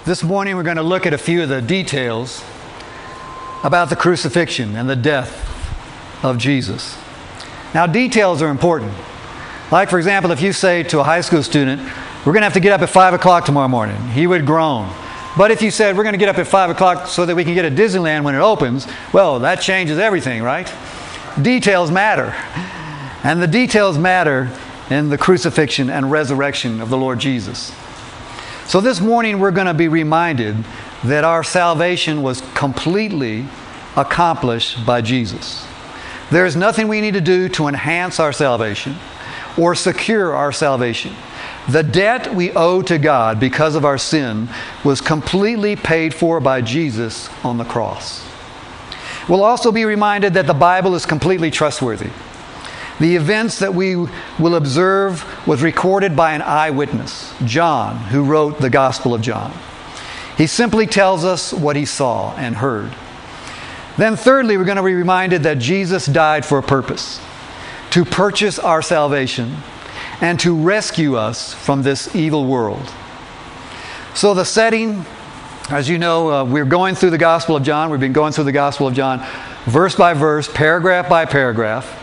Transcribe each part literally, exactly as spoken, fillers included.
This morning we're going to look at a few of the details about the crucifixion and the death of Jesus. Now, details are important. Like, for example, if you say to a high school student, we're going to have to get up at five o'clock tomorrow morning, he would groan. But if you said, we're going to get up at five o'clock so that we can get to Disneyland when it opens, well, that changes everything, right? Details matter. And the details matter in the crucifixion and resurrection of the Lord Jesus. So this morning we're going to be reminded that our salvation was completely accomplished by Jesus. There is nothing we need to do to enhance our salvation or secure our salvation. The debt we owe to God because of our sin was completely paid for by Jesus on the cross. We'll also be reminded that the Bible is completely trustworthy. The events that we will observe was recorded by an eyewitness, John, who wrote the Gospel of John. He simply tells us what he saw and heard. Then thirdly, we're going to be reminded that Jesus died for a purpose, to purchase our salvation and to rescue us from this evil world. So the setting, as you know, uh, we're going through the Gospel of John. We've been going through the Gospel of John verse by verse, paragraph by paragraph.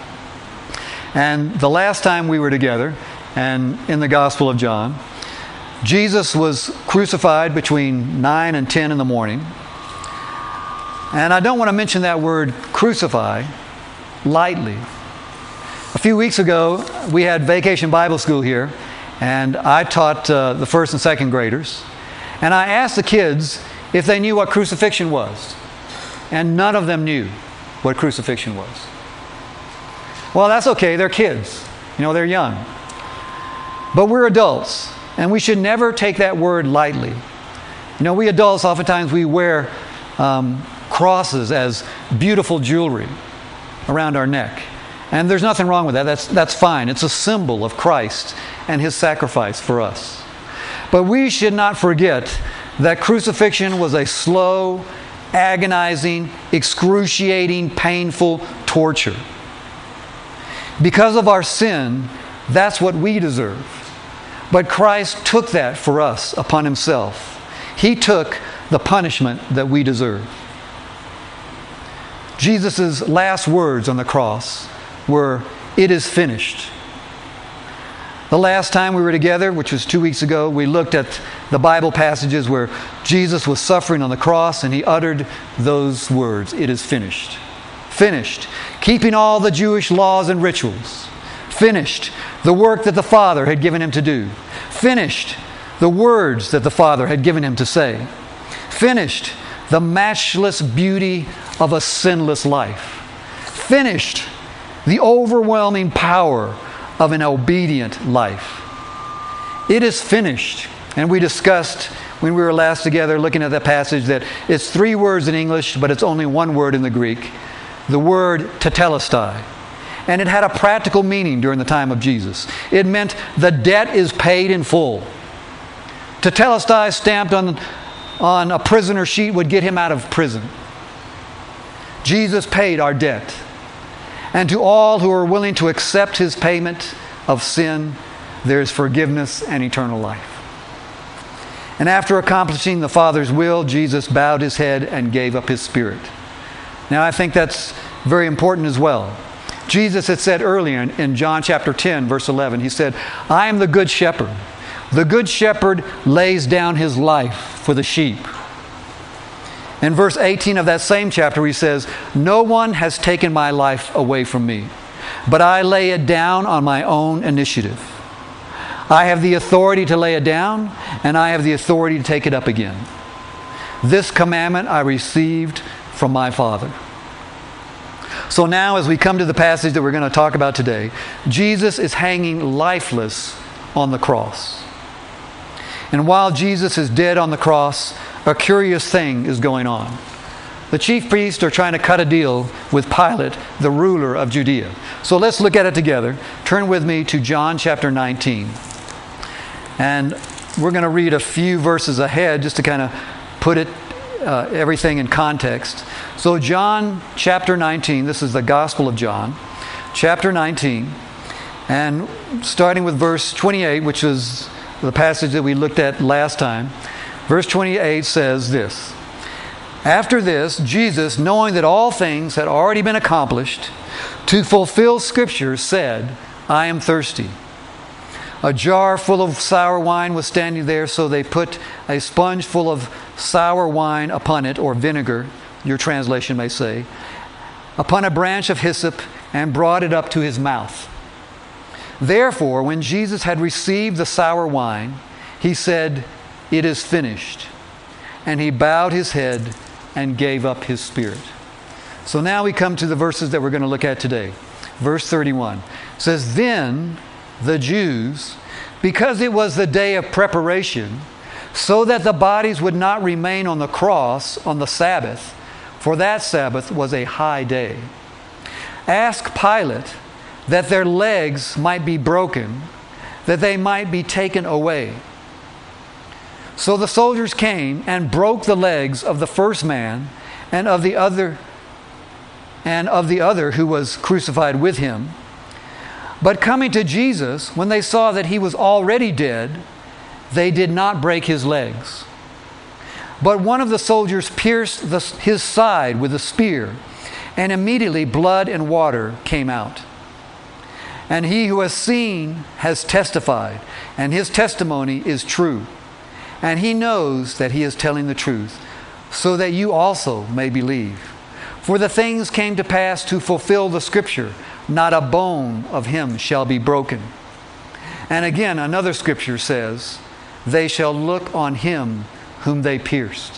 And the last time we were together, and in the Gospel of John, Jesus was crucified between nine and ten in the morning. And I don't want to mention that word crucify lightly. A few weeks ago, we had Vacation Bible School here, and I taught uh, the first and second graders. And I asked the kids if they knew what crucifixion was. And none of them knew what crucifixion was. Well, that's okay. They're kids. You know, they're young. But we're adults, and we should never take that word lightly. You know, we adults, oftentimes we wear um, crosses as beautiful jewelry around our neck. And there's nothing wrong with that. That's, that's fine. It's a symbol of Christ and His sacrifice for us. But we should not forget that crucifixion was a slow, agonizing, excruciating, painful torture. Because of our sin, that's what we deserve. But Christ took that for us upon Himself. He took the punishment that we deserve. Jesus' last words on the cross were, "It is finished." The last time we were together, which was two weeks ago, we looked at the Bible passages where Jesus was suffering on the cross and He uttered those words, "It is finished." Finished. Keeping all the Jewish laws and rituals. Finished. The work that the Father had given Him to do. Finished. The words that the Father had given Him to say. Finished. The matchless beauty of a sinless life. Finished. The overwhelming power of an obedient life. It is finished. And we discussed when we were last together looking at that passage that it's three words in English, but it's only one word in the Greek. The word tetelestai. And it had a practical meaning during the time of Jesus. It meant the debt is paid in full. Tetelestai stamped on, on a prisoner sheet would get him out of prison. Jesus paid our debt. And to all who are willing to accept His payment of sin, there is forgiveness and eternal life. And after accomplishing the Father's will, Jesus bowed His head and gave up His spirit. Now, I think that's very important as well. Jesus had said earlier in, in John chapter ten, verse eleven, He said, "I am the good shepherd. The good shepherd lays down his life for the sheep." In verse eighteen of that same chapter, He says, "No one has taken my life away from me, but I lay it down on my own initiative. I have the authority to lay it down, and I have the authority to take it up again. This commandment I received from my Father." So now, as we come to the passage that we're going to talk about today, Jesus is hanging lifeless on the cross. And while Jesus is dead on the cross, a curious thing is going on. The chief priests are trying to cut a deal with Pilate, the ruler of Judea. So let's look at it together. Turn with me to John chapter nineteen. And we're going to read a few verses ahead just to kind of put it Uh, everything in context. So John chapter nineteen, this is the Gospel of John, chapter nineteen, and starting with verse twenty-eight, which is the passage that we looked at last time, Verse twenty-eight says this: After this, Jesus, knowing that all things had already been accomplished, to fulfill Scripture, said, I am thirsty. A jar full of sour wine was standing there, so they put a sponge full of sour wine upon it, or vinegar, your translation may say, upon a branch of hyssop, and brought it up to his mouth. Therefore, when Jesus had received the sour wine, he said, It is finished. And he bowed his head and gave up his spirit. So now we come to the verses that we're going to look at today. Verse thirty-one says, Then the Jews, because it was the day of preparation, so that the bodies would not remain on the cross on the Sabbath, for that Sabbath was a high day, asked Pilate that their legs might be broken, that they might be taken away. So the soldiers came and broke the legs of the first man and of the other and of the other who was crucified with him. But coming to Jesus, when they saw that he was already dead, they did not break his legs. But one of the soldiers pierced the, his side with a spear, and immediately blood and water came out. And he who has seen has testified, and his testimony is true. And he knows that he is telling the truth, so that you also may believe. For the things came to pass to fulfill the Scripture, not a bone of him shall be broken. And again, another Scripture says, They shall look on him whom they pierced.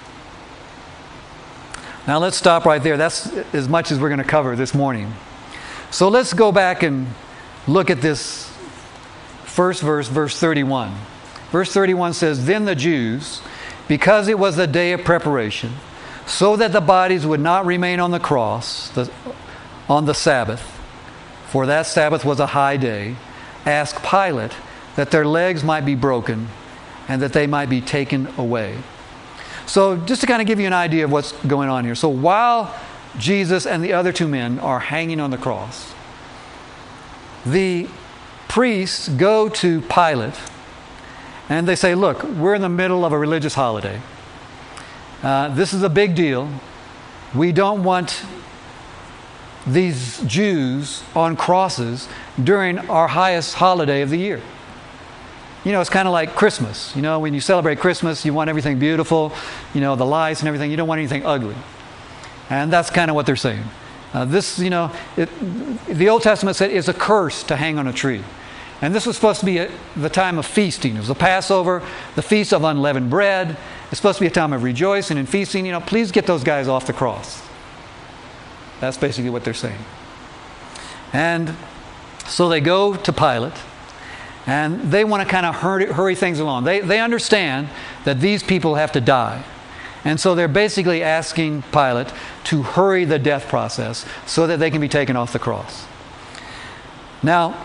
Now let's stop right there. That's as much as we're going to cover this morning. So let's go back and look at this first verse, verse thirty-one. Verse thirty-one says, Then the Jews, because it was the day of preparation, so that the bodies would not remain on the cross the, on the Sabbath, for that Sabbath was a high day, asked Pilate that their legs might be broken and that they might be taken away. So just to kind of give you an idea of what's going on here. So while Jesus and the other two men are hanging on the cross, the priests go to Pilate and they say, Look, we're in the middle of a religious holiday. Uh, this is a big deal. We don't want these Jews on crosses during our highest holiday of the year. You know, it's kind of like Christmas. You know, when you celebrate Christmas, you want everything beautiful, you know, the lights and everything. You don't want anything ugly. And that's kind of what they're saying. Uh, this, you know, it, the Old Testament said it's a curse to hang on a tree. And this was supposed to be a, the time of feasting. It was the Passover, the Feast of Unleavened Bread. It's supposed to be a time of rejoicing and feasting. You know, please get those guys off the cross. That's basically what they're saying. And so they go to Pilate, and they want to kind of hurry, hurry things along. They, they understand that these people have to die. And so they're basically asking Pilate to hurry the death process so that they can be taken off the cross. Now,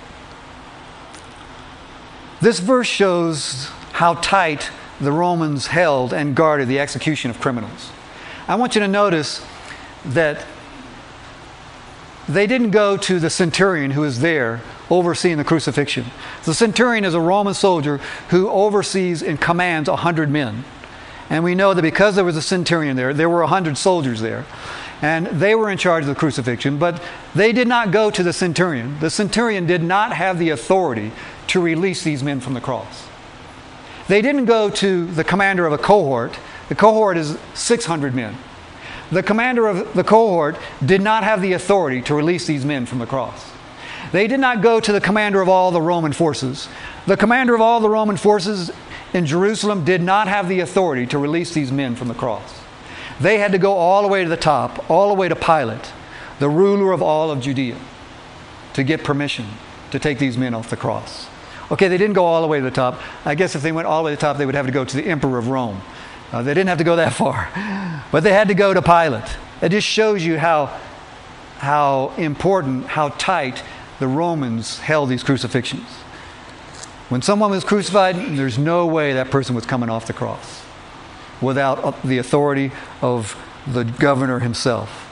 this verse shows how tight the Romans held and guarded the execution of criminals. I want you to notice that they didn't go to the centurion who was there overseeing the crucifixion. The centurion is a Roman soldier who oversees and commands a hundred men. And we know that because there was a centurion there, there were a hundred soldiers there. And they were in charge of the crucifixion, but they did not go to the centurion. The centurion did not have the authority to release these men from the cross. They didn't go to the commander of a cohort. The cohort is six hundred men. The commander of the cohort did not have the authority to release these men from the cross. They did not go to the commander of all the Roman forces. The commander of all the Roman forces in Jerusalem did not have the authority to release these men from the cross. They had to go all the way to the top, all the way to Pilate, the ruler of all of Judea, to get permission to take these men off the cross. Okay, they didn't go all the way to the top. I guess if they went all the way to the top, they would have to go to the emperor of Rome. Uh, they didn't have to go that far. But they had to go to Pilate. It just shows you how, how important, how tight the Romans held these crucifixions. When someone was crucified, there's no way that person was coming off the cross without the authority of the governor himself.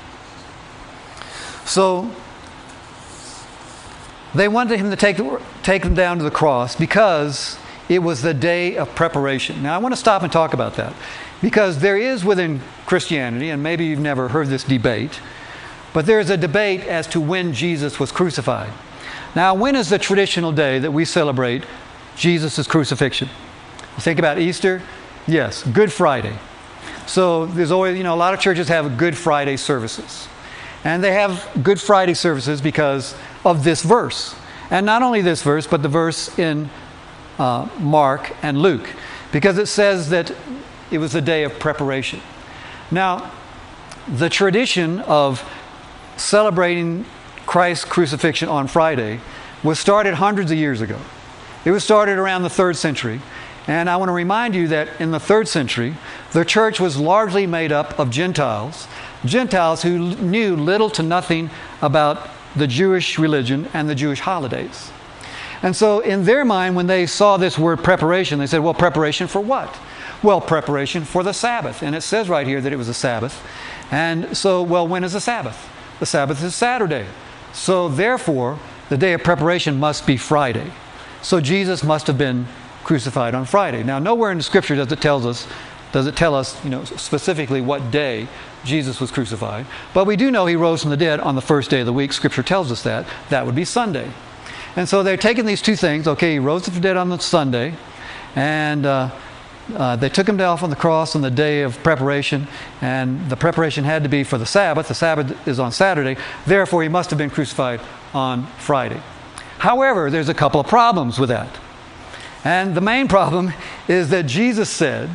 So they wanted him to take, take them down to the cross because it was the day of preparation. Now, I want to stop and talk about that, because there is within Christianity, and maybe you've never heard this debate, but there is a debate as to when Jesus was crucified. Now, when is the traditional day that we celebrate Jesus' crucifixion? You think about Easter? Yes, Good Friday. So there's always, you know, a lot of churches have Good Friday services. And they have Good Friday services because of this verse. And not only this verse, but the verse in uh, Mark and Luke. Because it says that it was the day of preparation. Now, the tradition of celebrating Christ's crucifixion on Friday was started hundreds of years ago. It was started around the third century. And I want to remind you that in the third century, the church was largely made up of Gentiles, Gentiles who knew little to nothing about the Jewish religion and the Jewish holidays. And so in their mind, when they saw this word preparation, they said, well, preparation for what? Well, preparation for the Sabbath. And it says right here that it was a Sabbath. And so, well, when is the Sabbath? The Sabbath is Saturday. So therefore, the day of preparation must be Friday. So Jesus must have been crucified on Friday. Now, nowhere in the Scripture does it tells us, does it tell us, you know, specifically what day Jesus was crucified. But we do know he rose from the dead on the first day of the week. Scripture tells us that. That would be Sunday. And so they're taking these two things. Okay, he rose from the dead on the Sunday, and uh, uh, they took him off on the cross on the day of preparation, and the preparation had to be for the Sabbath. The Sabbath is on Saturday. Therefore, he must have been crucified on Friday. However, there's a couple of problems with that. And the main problem is that Jesus said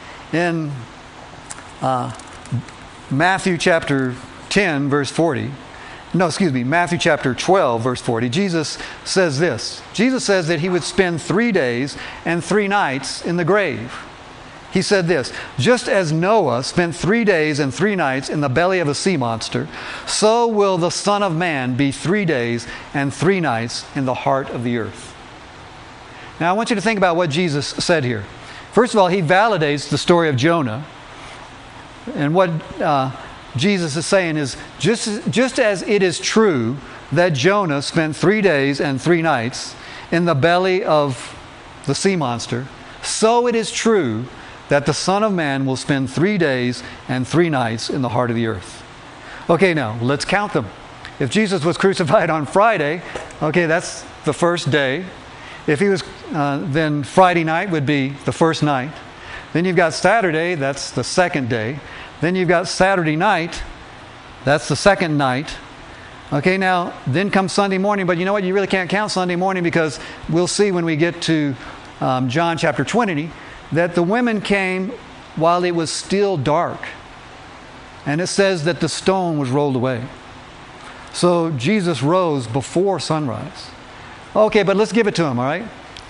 in uh, Matthew chapter ten, verse forty, no, excuse me, Matthew chapter twelve, verse forty, Jesus says this. Jesus says that he would spend three days and three nights in the grave. He said this, just as Noah spent three days and three nights in the belly of a sea monster, so will the Son of Man be three days and three nights in the heart of the earth. Now, I want you to think about what Jesus said here. First of all, he validates the story of Jonah. And what uh, Jesus is saying is, just, just as it is true that Jonah spent three days and three nights in the belly of the sea monster, so it is true that the Son of Man will spend three days and three nights in the heart of the earth. Okay, now, let's count them. If Jesus was crucified on Friday, okay, that's the first day. If he was, uh, then Friday night would be the first night. Then you've got Saturday, that's the second day. Then you've got Saturday night, that's the second night. Okay, now, then comes Sunday morning, but you know what? You really can't count Sunday morning, because we'll see when we get to um, John chapter twenty that the women came while it was still dark. And it says that the stone was rolled away. So Jesus rose before sunrise. Okay, but let's give it to him, all right?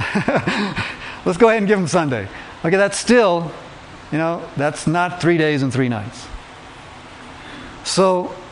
Let's go ahead and give him Sunday. Okay, that's still, you know, that's not three days and three nights. So,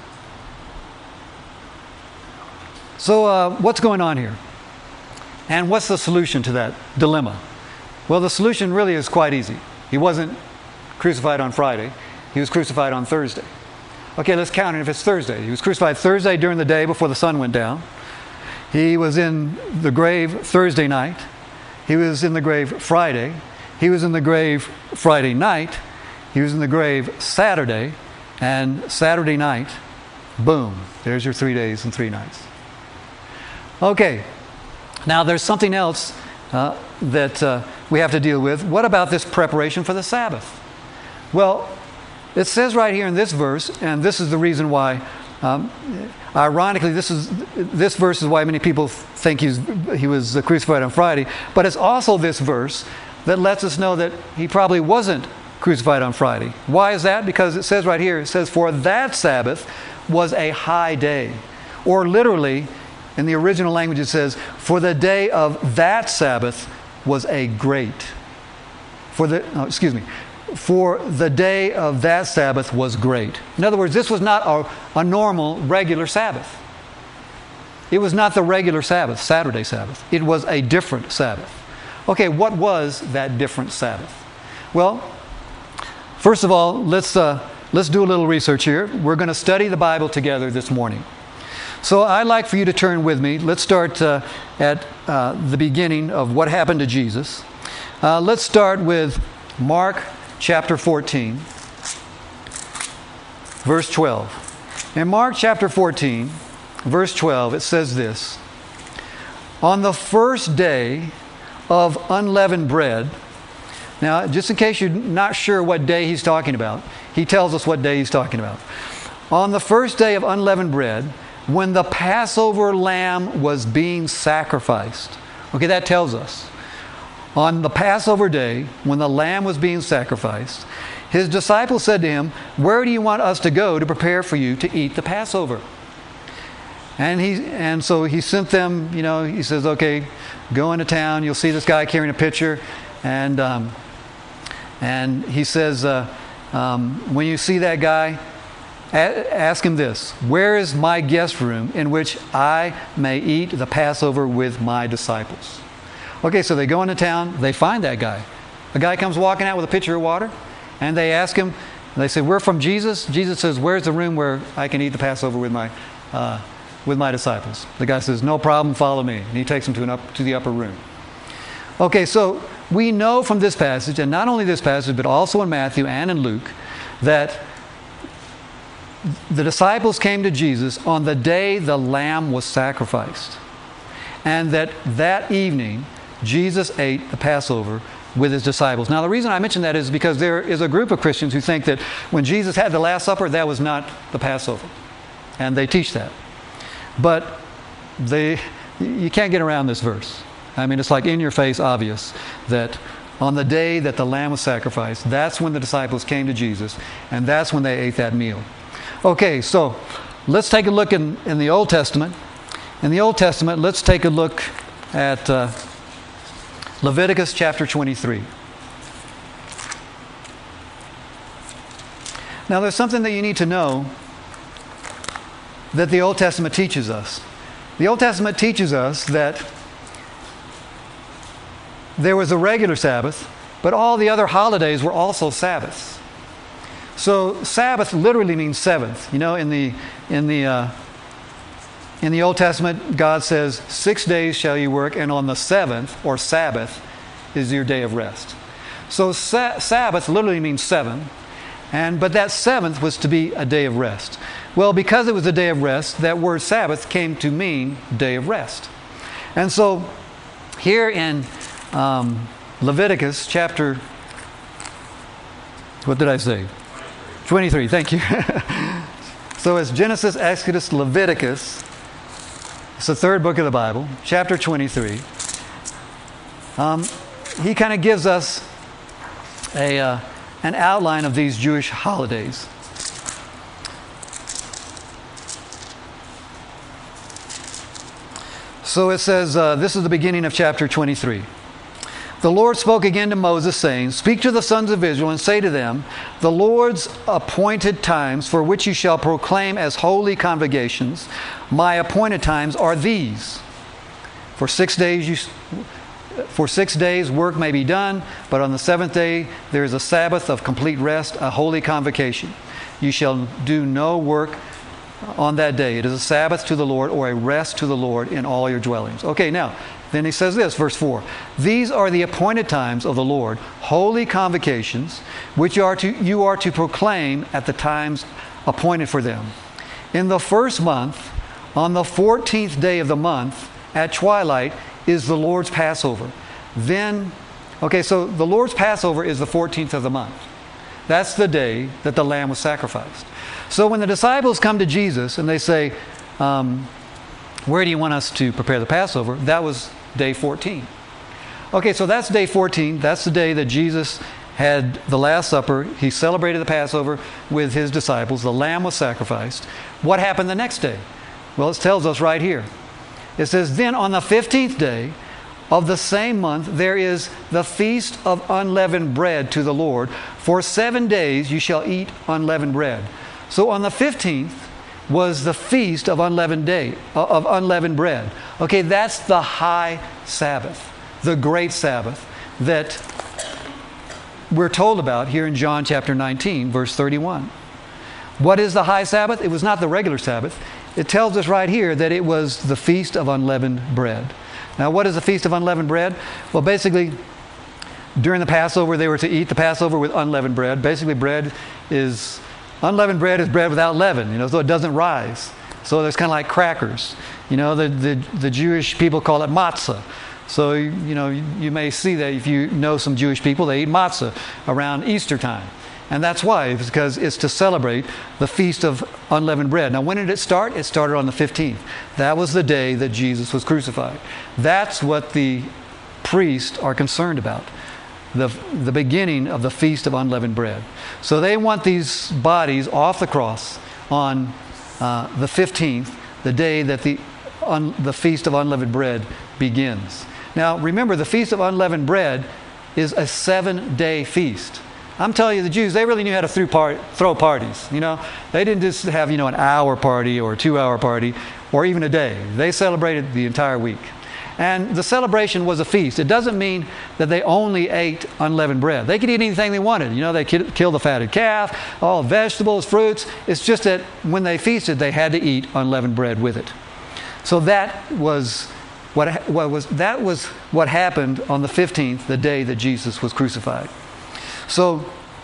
so uh, what's going on here? And what's the solution to that dilemma? Well, the solution really is quite easy. He wasn't crucified on Friday. He was crucified on Thursday. Okay, let's count it if it's Thursday. He was crucified Thursday during the day before the sun went down. He was in the grave Thursday night. He was in the grave Friday. He was in the grave Friday night. He was in the grave Saturday. And Saturday night, boom, there's your three days and three nights. Okay, now there's something else uh, that uh, we have to deal with. What about this preparation for the Sabbath? Well, it says right here in this verse, and this is the reason why, um, ironically, this is this verse is why many people think he's, he was crucified on Friday, but it's also this verse that lets us know that he probably wasn't crucified on Friday. Why is that? Because it says right here, it says, for that Sabbath was a high day. Or literally, in the original language it says, for the day of that Sabbath was a great. For the, oh, excuse me, for the day of that Sabbath was great. In other words, this was not a, a normal, regular Sabbath. It was not the regular Sabbath, Saturday Sabbath. It was a different Sabbath. Okay, what was that different Sabbath? Well, first of all, let's uh, let's do a little research here. We're going to study the Bible together this morning. So I'd like for you to turn with me. Let's start uh, at uh, the beginning of what happened to Jesus. Uh, let's start with Mark chapter fourteen, verse twelve. In Mark chapter fourteen, verse twelve, it says this: On the first day of unleavened bread. Now, just in case you're not sure what day he's talking about, he tells us what day he's talking about. On the first day of unleavened bread, when the Passover lamb was being sacrificed. Okay, that tells us. On the Passover day, when the lamb was being sacrificed, his disciples said to him, "Where do you want us to go to prepare for you to eat the Passover?" And he and so he sent them, you know, he says, "Okay, go into town. You'll see this guy carrying a pitcher." And um, and he says, uh, um, when you see that guy, a- ask him this: "Where is my guest room in which I may eat the Passover with my disciples?" Okay, so they go into town. They find that guy. A guy comes walking out with a pitcher of water, and they ask him. They say, "We're from Jesus." Jesus says, "Where's the room where I can eat the Passover with my uh, with my disciples?" The guy says, "No problem. Follow me." And he takes him to an up to the upper room. Okay, so we know from this passage, and not only this passage, but also in Matthew and in Luke, that the disciples came to Jesus on the day the lamb was sacrificed. And that that evening, Jesus ate the Passover with his disciples. Now, the reason I mention that is because there is a group of Christians who think that when Jesus had the Last Supper, that was not the Passover. And they teach that. But they, you can't get around this verse. I mean, it's like in your face obvious that on the day that the lamb was sacrificed, that's when the disciples came to Jesus, and that's when they ate that meal. Okay, so let's take a look in, in the Old Testament. In the Old Testament, let's take a look at uh, Leviticus chapter twenty-three. Now, there's something that you need to know that the Old Testament teaches us. The Old Testament teaches us that there was a regular Sabbath, but all the other holidays were also Sabbaths. So Sabbath literally means seventh. You know, in the in the uh, in the Old Testament, God says, "Six days shall you work, and on the seventh, or Sabbath, is your day of rest." So sa- Sabbath literally means seven, and but that seventh was to be a day of rest. Well, because it was a day of rest, that word Sabbath came to mean day of rest. And so here in Um, Leviticus chapter, what did I say? twenty-three, thank you. So it's Genesis, Exodus, Leviticus. It's the third book of the Bible, chapter twenty-three. Um, he kind of gives us a uh, an outline of these Jewish holidays. So it says, uh, this is the beginning of chapter twenty-three. The Lord spoke again to Moses, saying, "Speak to the sons of Israel and say to them, the Lord's appointed times for which you shall proclaim as holy convocations, my appointed times are these. For six days you, for six days work may be done, but on the seventh day there is a Sabbath of complete rest, a holy convocation. You shall do no work on that day. It is a Sabbath to the Lord, or a rest to the Lord in all your dwellings." Okay, now, then he says this, verse four. "These are the appointed times of the Lord, holy convocations, which are to, you are to proclaim at the times appointed for them. In the first month, on the fourteenth day of the month, at twilight, is the Lord's Passover. Then, okay, so the Lord's Passover is the fourteenth of the month. That's the day that the lamb was sacrificed. So when the disciples come to Jesus and they say, um, "Where do you want us to prepare the Passover?" That was day fourteen. Okay, so that's day fourteen. That's the day that Jesus had the Last Supper. He celebrated the Passover with his disciples. The lamb was sacrificed. What happened the next day? Well, it tells us right here. It says, "Then on the fifteenth day of the same month, there is the feast of unleavened bread to the Lord. For seven days you shall eat unleavened bread." So on the fifteenth was the feast of unleavened day, of unleavened bread. Okay, that's the high Sabbath, the great Sabbath that we're told about here in John chapter nineteen, verse thirty-one. What is the high Sabbath? It was not the regular Sabbath. it tells us right here that it was the Feast of Unleavened Bread. Now, what is the Feast of Unleavened Bread? Well, basically, during the Passover, they were to eat the Passover with unleavened bread. Basically, bread is, unleavened bread is bread without leaven, you know, so it doesn't rise. So it's kind of like crackers. You know, the, the, the Jewish people call it matzah. So, you know, you, you may see that if you know some Jewish people, they eat matzah around Easter time. And that's why, it's because it's to celebrate the Feast of Unleavened Bread. Now, when did it start? It started on the fifteenth. That was the day that Jesus was crucified. That's what the priests are concerned about. The, the beginning of the Feast of Unleavened Bread. So they want these bodies off the cross on uh, the fifteenth, the day that the, un, the Feast of Unleavened Bread begins. Now, remember, the Feast of Unleavened Bread is a seven-day feast. I'm telling you, the Jews, they really knew how to throw, part, throw parties, you know. They didn't just have, you know, an hour party or a two-hour party or even a day. They celebrated the entire week. And the celebration was a feast. It doesn't mean that they only ate unleavened bread. They could eat anything they wanted. You know, they could kill the fatted calf, all vegetables, fruits. It's just that when they feasted, they had to eat unleavened bread with it. So that was what, what was that was what happened on the fifteenth, the day that Jesus was crucified. So,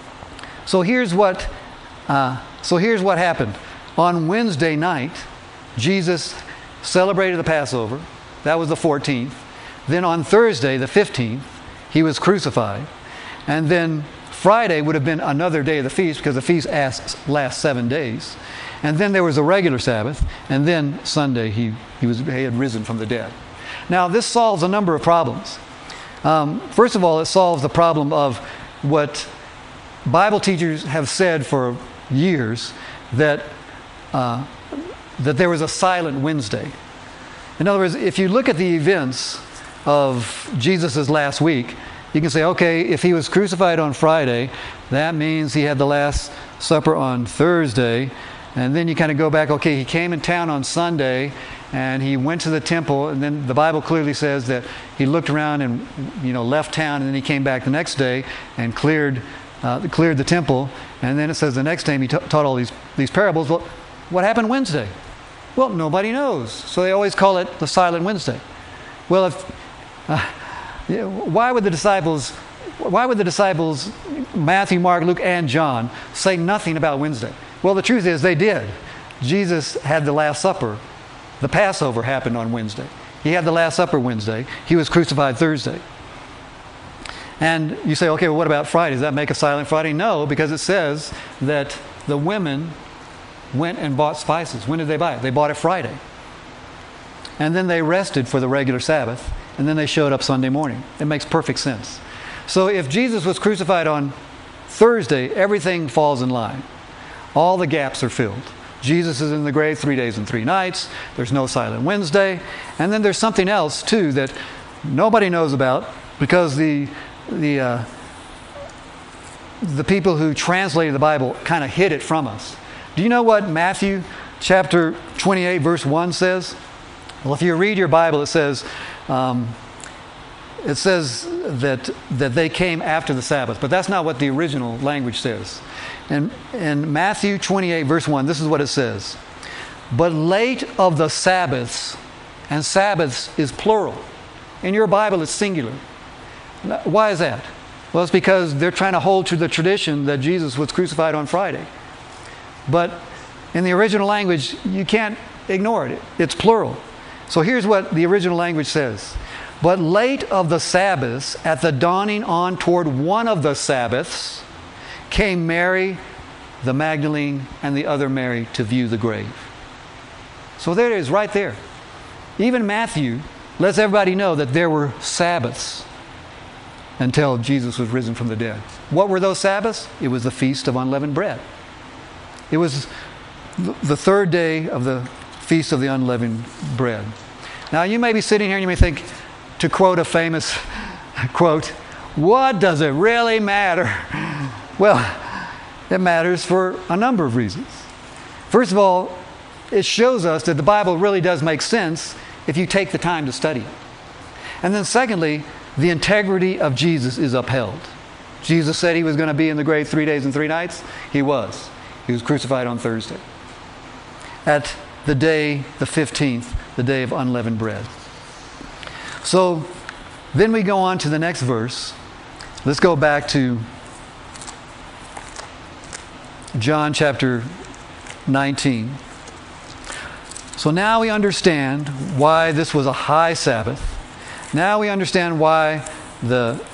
so here's what uh, so here's what happened. On Wednesday night, Jesus celebrated the Passover. That was the fourteenth. Then on Thursday, the fifteenth, he was crucified. And then Friday would have been another day of the feast because the feast lasts seven days. And then there was a regular Sabbath. And then Sunday, he, he, was, he had risen from the dead. Now, this solves a number of problems. Um, first of all, it solves the problem of what Bible teachers have said for years, that, uh, that there was a silent Wednesday. In other words, if you look at the events of Jesus' last week, you can say, okay, if he was crucified on Friday, that means he had the Last Supper on Thursday. And then you kind of go back, okay, he came in town on Sunday, and he went to the temple, and then the Bible clearly says that he looked around and, you know, left town, and then he came back the next day and cleared uh, cleared the temple. And then it says the next time he ta- taught all these, these parables. Well, what happened Wednesday? Well, nobody knows. So they always call it the Silent Wednesday. Well, if uh, why would the disciples, why would the disciples, Matthew, Mark, Luke, and John, say nothing about Wednesday? Well, the truth is they did. Jesus had the Last Supper. The Passover happened on Wednesday. He had the Last Supper Wednesday. He was crucified Thursday. And you say, okay, well, what about Friday? Does that make a silent Friday? No, because it says that the women went and bought spices. When did they buy it? They bought it Friday. And then they rested for the regular Sabbath, and then they showed up Sunday morning. It makes perfect sense. So if Jesus was crucified on Thursday, everything falls in line. All the gaps are filled. Jesus is in the grave three days and three nights. There's no Silent Wednesday. And then there's something else, too, that nobody knows about, because the the uh, the people who translated the Bible kind of hid it from us. Do you know what Matthew chapter twenty-eight, verse one says? Well, if you read your Bible, it says um, it says that that they came after the Sabbath, but that's not what the original language says. And in Matthew twenty-eight, verse one, this is what it says: "But late of the Sabbaths," and Sabbaths is plural. In your Bible, it's singular. Why is that? Well, it's because they're trying to hold to the tradition that Jesus was crucified on Friday. But in the original language, you can't ignore it. It's plural. So here's what the original language says: "But late of the Sabbaths, at the dawning on toward one of the Sabbaths, came Mary, the Magdalene, and the other Mary to view the grave." So there it is, right there. Even Matthew lets everybody know that there were Sabbaths until Jesus was risen from the dead. What were those Sabbaths? It was the Feast of Unleavened Bread. It was the third day of the Feast of the Unleavened Bread. Now, you may be sitting here and you may think, to quote a famous quote, "What does it really matter?" Well, it matters for a number of reasons. First of all, it shows us that the Bible really does make sense if you take the time to study it. And then secondly, the integrity of Jesus is upheld. Jesus said he was going to be in the grave three days and three nights. He was. He was crucified on Thursday. At the day, the fifteenth, the day of unleavened bread. So then we go on to the next verse. Let's go back to John chapter nineteen. So now we understand why this was a high Sabbath. Now we understand why the,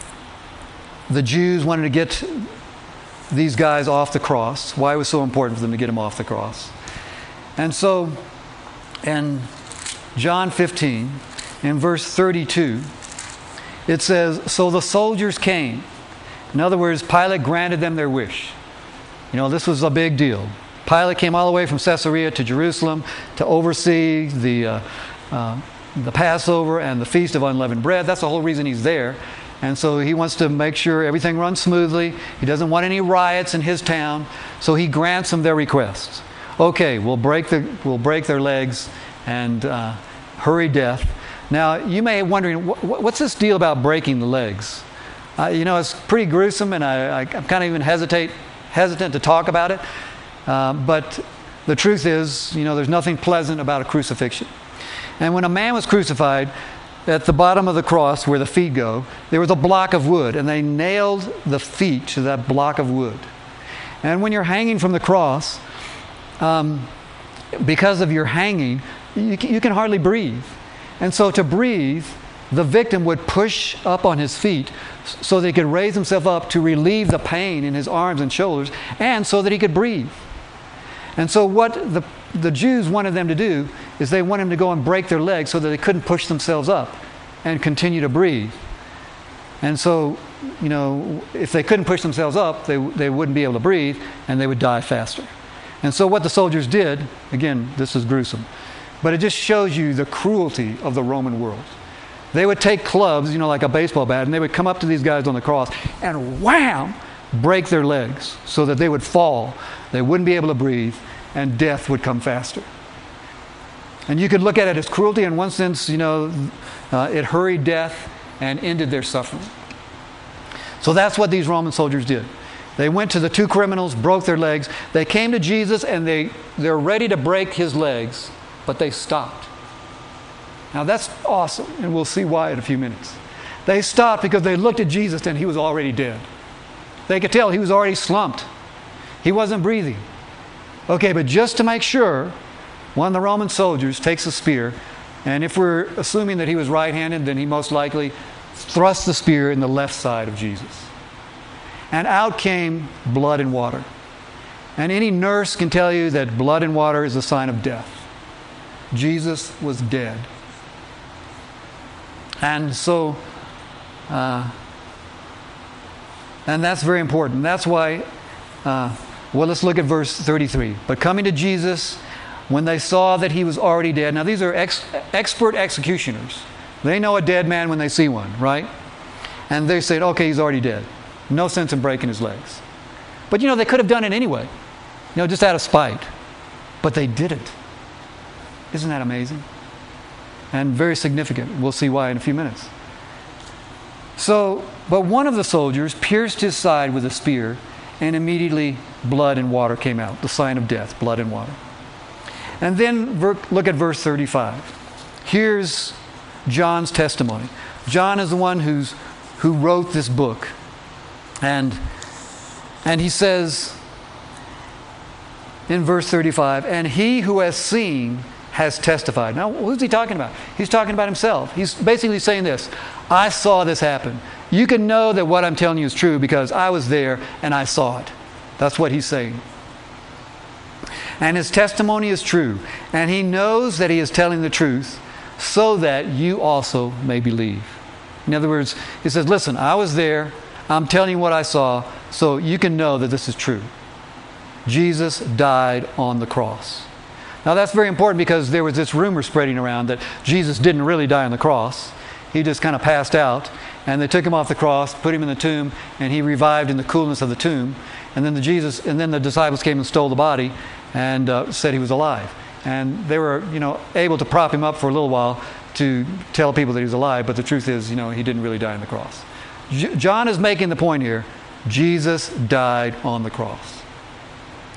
the Jews wanted to get these guys off the cross, why it was so important for them to get them off the cross. And so in John fifteen, in verse thirty-two, it says, "So the soldiers came." In other words, Pilate granted them their wish. You know, this was a big deal. Pilate came all the way from Caesarea to Jerusalem to oversee the, uh, uh, the Passover and the Feast of Unleavened Bread. That's the whole reason he's there. And so he wants to make sure everything runs smoothly. He doesn't want any riots in his town. So he grants them their requests. Okay, we'll break, the, we'll break their legs and uh, hurry death. Now, you may be wondering, wh- what's this deal about breaking the legs? Uh, you know, it's pretty gruesome, and I, I, I'm kind of even hesitate, hesitant to talk about it. Uh, but the truth is, you know, there's nothing pleasant about a crucifixion. And when a man was crucified, at the bottom of the cross where the feet go, there was a block of wood, and they nailed the feet to that block of wood. And when you're hanging from the cross, um, because of your hanging, you can, you can hardly breathe. And so to breathe, the victim would push up on his feet so that he could raise himself up to relieve the pain in his arms and shoulders, and so that he could breathe. And so what the, the Jews wanted them to do is they wanted them to go and break their legs so that they couldn't push themselves up and continue to breathe. And so, you know, if they couldn't push themselves up, they, they wouldn't be able to breathe, and they would die faster. And so what the soldiers did, again, this is gruesome, but it just shows you the cruelty of the Roman world. They would take clubs, you know, like a baseball bat, and they would come up to these guys on the cross and wham, break their legs so that they would fall. They wouldn't be able to breathe, and death would come faster. And you could look at it as cruelty. In one sense, you know, uh, it hurried death and ended their suffering. So that's what these Roman soldiers did. They went to the two criminals, broke their legs. They came to Jesus, and they, they're ready to break his legs, but they stopped. Now that's awesome, and we'll see why in a few minutes. They stopped because they looked at Jesus, and he was already dead. They could tell he was already slumped. He wasn't breathing. Okay, but just to make sure, one of the Roman soldiers takes a spear, and if we're assuming that he was right-handed, then he most likely thrust the spear in the left side of Jesus. And out came blood and water. And any nurse can tell you that blood and water is a sign of death. Jesus was dead. And so, uh, and that's very important. That's why, uh, well, let's look at verse thirty-three. But coming to Jesus, when they saw that he was already dead. Now, these are ex- expert executioners. They know a dead man when they see one, right? And they said, okay, he's already dead. No sense in breaking his legs. But, you know, they could have done it anyway. You know, just out of spite. But they didn't. Isn't that amazing? And very significant. We'll see why in a few minutes. So, but one of the soldiers pierced his side with a spear, and immediately blood and water came out. The sign of death, blood and water. And then ver- look at verse thirty-five. Here's John's testimony. John is the one who's who wrote this book. And, and he says in verse thirty-five, and he who has seen has testified. Now, who's he talking about? He's talking about himself. He's basically saying this: I saw this happen. You can know that what I'm telling you is true because I was there and I saw it. That's what he's saying. And his testimony is true. And he knows that he is telling the truth so that you also may believe. In other words, he says, listen, I was there. I'm telling you what I saw so you can know that this is true. Jesus died on the cross. Now that's very important because there was this rumor spreading around that Jesus didn't really die on the cross. He just kind of passed out, and they took him off the cross, put him in the tomb, and he revived in the coolness of the tomb. And then the Jesus, and then the disciples came and stole the body and uh, said he was alive. And they were, you know, able to prop him up for a little while to tell people that he was alive. But the truth is, you know, he didn't really die on the cross. J- John is making the point here: Jesus died on the cross.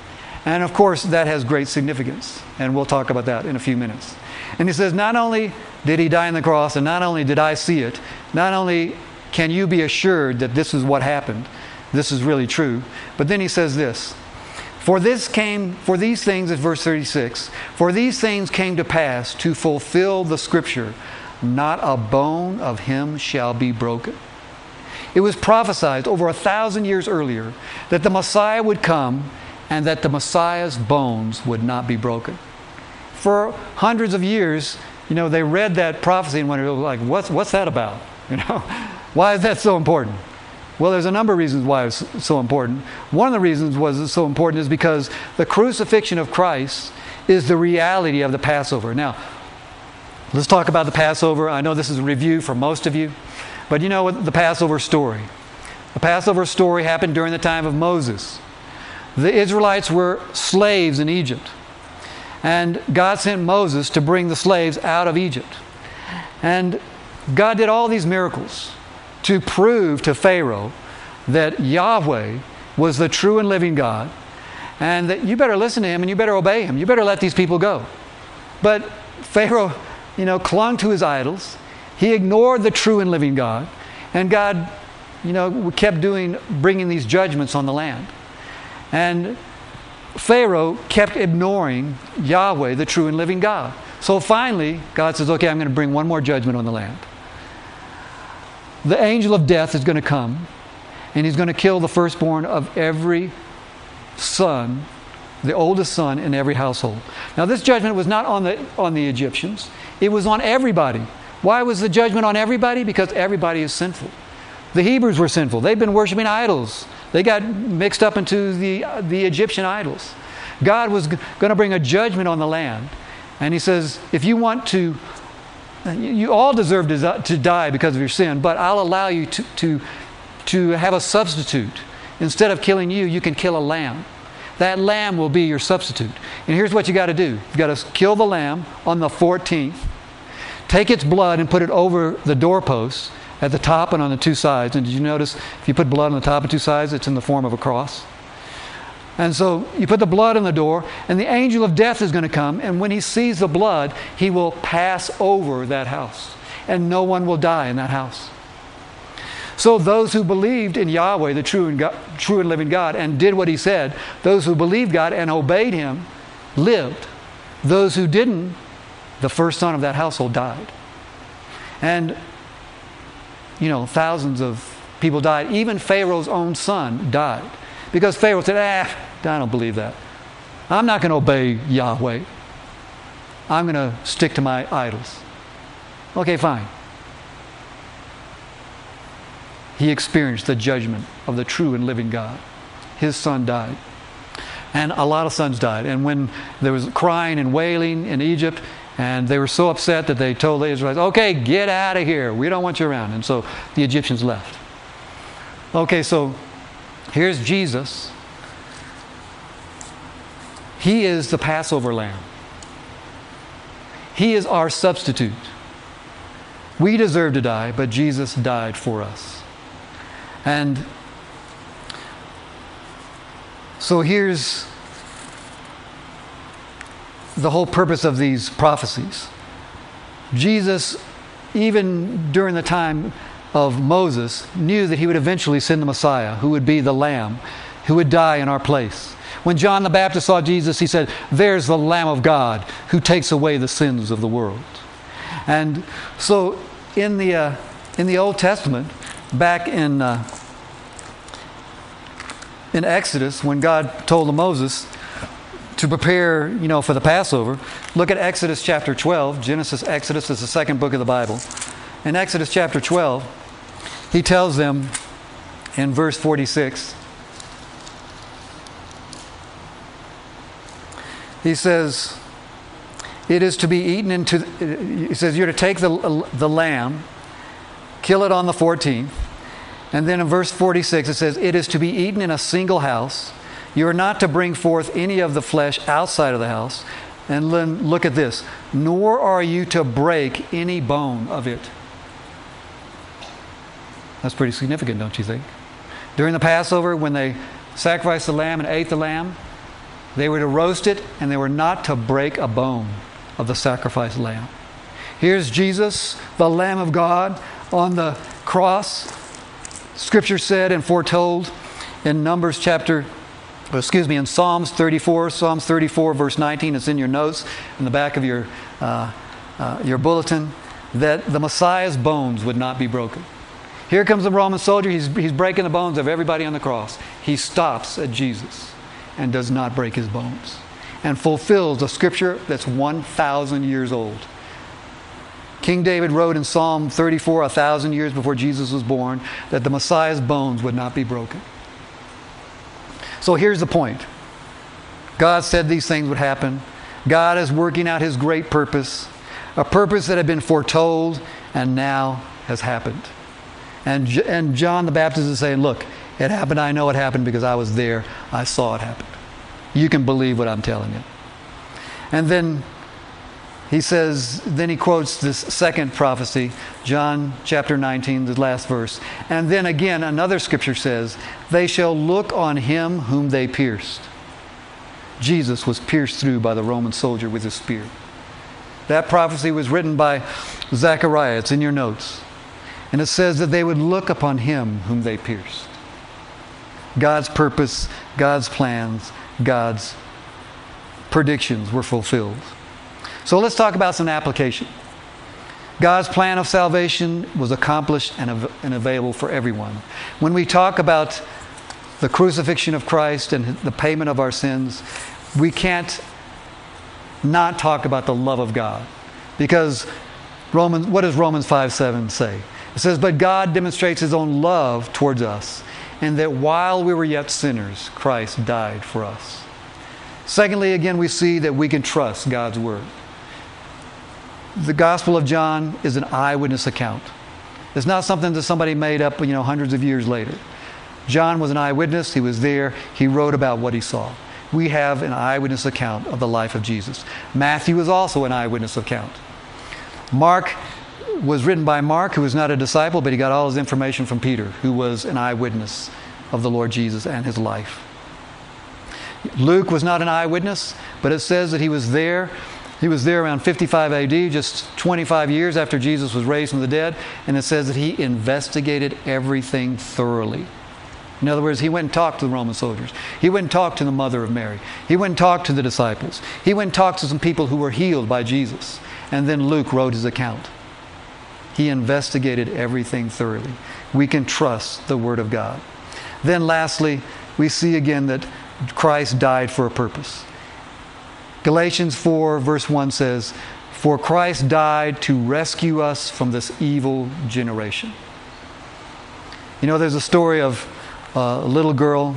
And of course, that has great significance. And we'll talk about that in a few minutes. And he says, not only did he die on the cross, and not only did I see it, not only can you be assured that this is what happened, this is really true, but then he says this, For this came, for these things, in verse thirty-six, for these things came to pass to fulfill the Scripture, not a bone of him shall be broken. It was prophesied over a thousand years earlier that the Messiah would come and that the Messiah's bones would not be broken. For hundreds of years, you know, they read that prophecy and wondered, like, what's, what's that about? You know, why is that so important? Well, there's a number of reasons why it's so important. One of the reasons was it's so important is because the crucifixion of Christ is the reality of the Passover. Now, let's talk about the Passover. I know this is a review for most of you, but you know what the Passover story. The Passover story happened during the time of Moses. The Israelites were slaves in Egypt, and God sent Moses to bring the slaves out of Egypt. And God did all these miracles to prove to Pharaoh that Yahweh was the true and living God, and that you better listen to Him and you better obey Him. You better let these people go. But Pharaoh, you know, clung to his idols. He ignored the true and living God, and God, you know, kept doing, bringing these judgments on the land. And Pharaoh kept ignoring Yahweh, the true and living God. So finally, God says, okay, I'm going to bring one more judgment on the land. The angel of death is going to come, and he's going to kill the firstborn of every son, the oldest son in every household. Now, this judgment was not on the, on the Egyptians. It was on everybody. Why was the judgment on everybody? Because everybody is sinful. The Hebrews were sinful. They've been worshiping idols. They got mixed up into the, the Egyptian idols. God was g- going to bring a judgment on the land. And He says, if you want to, you all deserve to, to die because of your sin, but I'll allow you to, to, to have a substitute. Instead of killing you, you can kill a lamb. That lamb will be your substitute. And here's what you got to do. You've got to kill the lamb on the fourteenth, take its blood and put it over the doorposts at the top and on the two sides. And did you notice if you put blood on the top and two sides, it's in the form of a cross? And so you put the blood on the door, and the angel of death is going to come, and when he sees the blood, he will pass over that house, and no one will die in that house. So those who believed in Yahweh, the true and, God, true and living God, and did what He said, those who believed God and obeyed Him, lived. Those who didn't, the first son of that household died. And, you know, thousands of people died. Even Pharaoh's own son died. Because Pharaoh said, ah, I don't believe that. I'm not going to obey Yahweh. I'm going to stick to my idols. Okay, fine. He experienced the judgment of the true and living God. His son died. And a lot of sons died. And when there was crying and wailing in Egypt, and they were so upset that they told the Israelites, okay, get out of here. We don't want you around. And so the Egyptians left. Okay, so here's Jesus. He is the Passover lamb. He is our substitute. We deserve to die, but Jesus died for us. And so here's the whole purpose of these prophecies. Jesus, even during the time of Moses, knew that He would eventually send the Messiah, who would be the Lamb, who would die in our place. When John the Baptist saw Jesus, he said, there's the Lamb of God who takes away the sins of the world. And so in the, uh, in the Old Testament, back in, uh, in Exodus, when God told Moses to prepare, you know, for the Passover, look at Exodus chapter twelve. Genesis, Exodus is the second book of the Bible. In Exodus chapter twelve, He tells them in verse forty-six, He says, it is to be eaten into, He says, you're to take the, the lamb, kill it on the fourteenth. And then in verse forty-six it says, it is to be eaten in a single house. You are not to bring forth any of the flesh outside of the house. And then look at this. Nor are you to break any bone of it. That's pretty significant, don't you think? During the Passover, when they sacrificed the lamb and ate the lamb, They were to roast it, and they were not to break a bone of the sacrificed lamb. Here's Jesus, the Lamb of God, on the cross. Scripture said and foretold in Numbers chapter, excuse me, in Psalms thirty-four, Psalms thirty-four, verse nineteen. It's in your notes in the back of your uh, uh, your bulletin, that the Messiah's bones would not be broken. Here comes the Roman soldier. He's, he's breaking the bones of everybody on the cross. He stops at Jesus and does not break his bones, and fulfills a scripture that's one thousand years old. King David wrote in Psalm thirty-four, a thousand years before Jesus was born, that the Messiah's bones would not be broken. So here's the point. God said these things would happen. God is working out His great purpose, a purpose that had been foretold and now has happened. And, and John the Baptist is saying, look, it happened. I know it happened because I was there. I saw it happen. You can believe what I'm telling you. And then he says, then he quotes this second prophecy, John chapter nineteen, the last verse. And then again, another scripture says, they shall look on Him whom they pierced. Jesus was pierced through by the Roman soldier with his spear. That prophecy was written by Zechariah. It's in your notes. And it says that they would look upon Him whom they pierced. God's purpose, God's plans, God's predictions were fulfilled. So let's talk about some application. God's plan of salvation was accomplished and, av- and available for everyone. When we talk about the crucifixion of Christ and the payment of our sins, we can't not talk about the love of God. Because Romans, what does Romans five seven say? It says, but God demonstrates His own love towards us, and that while we were yet sinners, Christ died for us. Secondly, again, we see that we can trust God's Word. The Gospel of John is an eyewitness account. It's not something that somebody made up, you know, hundreds of years later. John was an eyewitness. He was there. He wrote about what he saw. We have an eyewitness account of the life of Jesus. Matthew is also an eyewitness account. Mark was written by Mark, who was not a disciple, but he got all his information from Peter, who was an eyewitness of the Lord Jesus and His life. Luke was not an eyewitness, but it says that he was there. He was there around fifty-five A D, just twenty-five years after Jesus was raised from the dead, and it says that he investigated everything thoroughly. In other words, he went and talked to the Roman soldiers. He went and talked to the mother of Mary. He went and talked to the disciples. He went and talked to some people who were healed by Jesus. And then Luke wrote his account. He investigated everything thoroughly. We can trust the Word of God. Then lastly, we see again that Christ died for a purpose. Galatians four verse one says, for Christ died to rescue us from this evil generation. You know, there's a story of uh, a little girl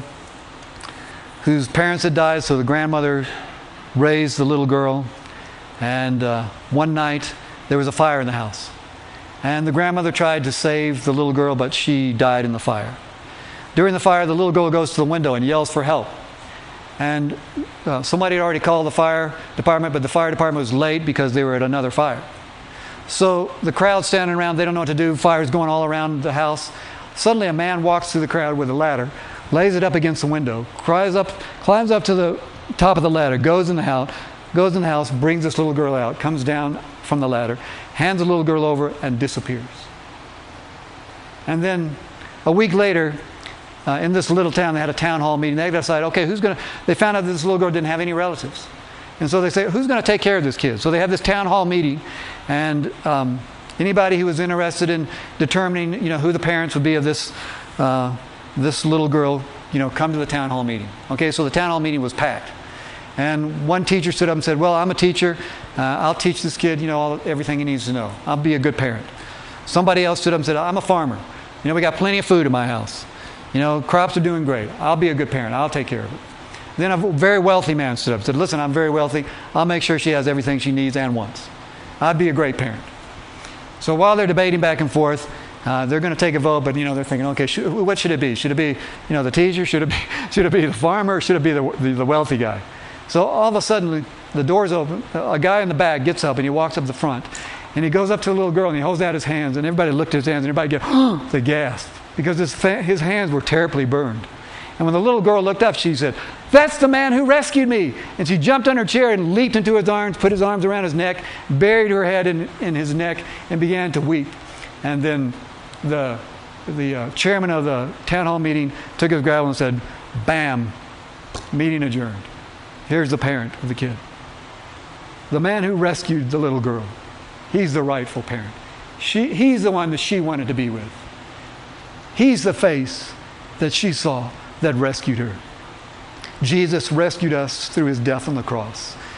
whose parents had died, so the grandmother raised the little girl. And uh, one night, there was a fire in the house. And the grandmother tried to save the little girl, but she died in the fire. During the fire, the little girl goes to the window and yells for help. And uh, somebody had already called the fire department, but the fire department was late because they were at another fire. So the crowd's standing around. They don't know what to do. Fire's going all around the house. Suddenly a man walks through the crowd with a ladder, lays it up against the window, cries up, climbs up to the top of the ladder, goes in the house, goes in the house, brings this little girl out, comes down from the ladder, hands the little girl over, and disappears. And then a week later, uh, in this little town, they had a town hall meeting. They decided, okay, who's going to... They found out that this little girl didn't have any relatives. And so they say, who's going to take care of this kid? So they have this town hall meeting, and um, anybody who was interested in determining, you know, who the parents would be of this uh, this little girl, you know, come to the town hall meeting. Okay, so the town hall meeting was packed. And one teacher stood up and said, well, I'm a teacher. Uh, I'll teach this kid, you know, all, everything he needs to know. I'll be a good parent. Somebody else stood up and said, I'm a farmer. You know, we got plenty of food in my house. You know, crops are doing great. I'll be a good parent. I'll take care of it. Then a very wealthy man stood up and said, listen, I'm very wealthy. I'll make sure she has everything she needs and wants. I'd be a great parent. So while they're debating back and forth, uh, they're going to take a vote, but, you know, they're thinking, okay, should, what should it be? Should it be, you know, the teacher? Should it be, should it be the farmer? Or should it be the, the, the wealthy guy? So all of a sudden, the door's open. A guy in the back gets up and he walks up the front. And he goes up to the little girl and he holds out his hands. And everybody looked at his hands and everybody get, oh, they gasped. Because his, fa- his hands were terribly burned. And when the little girl looked up, she said, That's the man who rescued me. And she jumped on her chair and leaped into his arms, put his arms around his neck, buried her head in, in his neck, and began to weep. And then the, the uh, chairman of the town hall meeting took his gavel and said, bam, meeting adjourned. Here's the parent of the kid. The man who rescued the little girl. He's the rightful parent. She, he's the one that she wanted to be with. He's the face that she saw that rescued her. Jesus rescued us through his death on the cross.